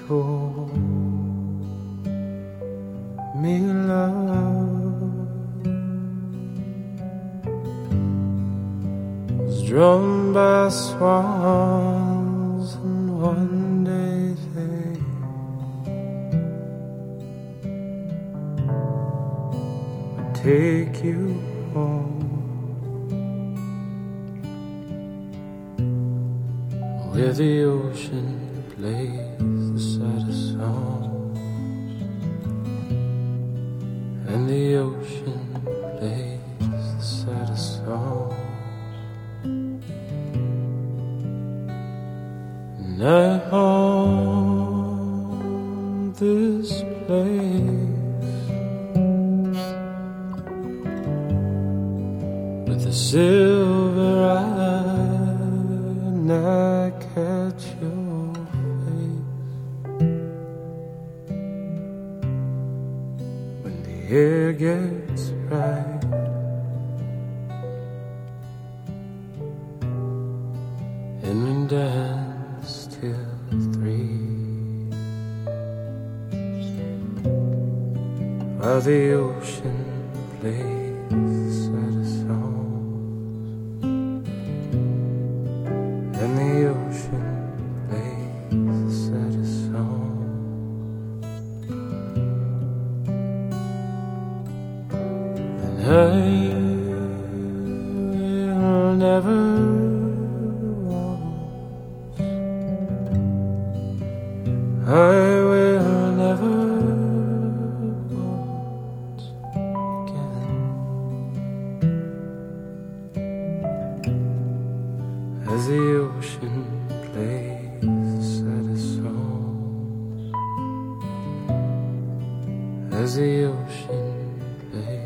told me love was drawn by swans, and one day they would take you home, where the ocean plays the saddest songs, and the ocean plays the saddest songs. And I haunt this place with a silver eye, and I catch your face when the air gets right, and we dance till 3, while the ocean plays the saddest songs, and the ocean plays the saddest songs. And I will never waltz, I will never waltz again, as the ocean plays the saddest songs, as the ocean plays.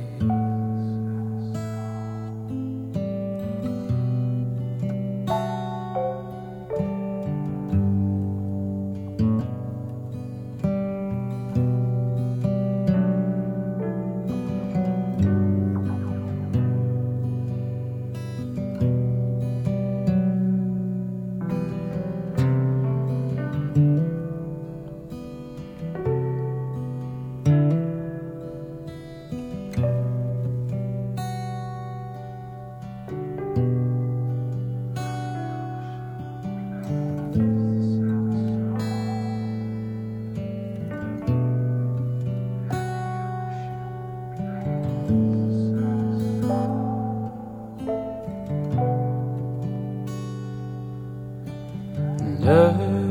And I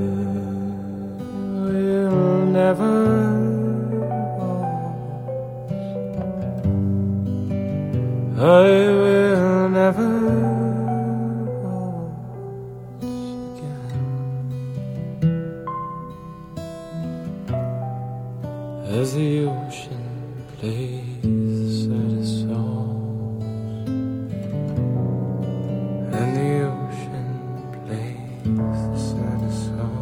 will never waltz, I will never waltz again, as the ocean plays the saddest songs, and the ocean plays the saddest songs.